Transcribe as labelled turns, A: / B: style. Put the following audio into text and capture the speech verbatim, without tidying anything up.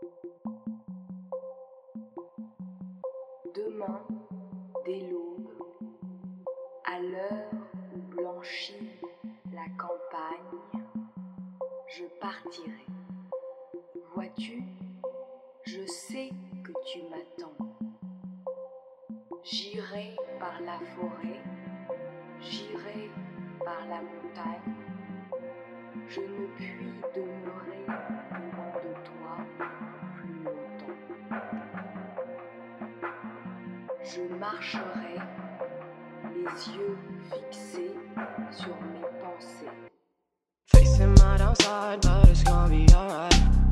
A: Demain, dès l'aube, à l'heure où blanchit la campagne, je partirai. Vois-tu, je sais que tu m'attends. J'irai par la forêt, j'irai par la montagne. Je ne puis demeurer loin de toi plus longtemps. Je marcherai, les yeux fixés sur mes pensées.
B: Facing my downside, but it's gonna be alright.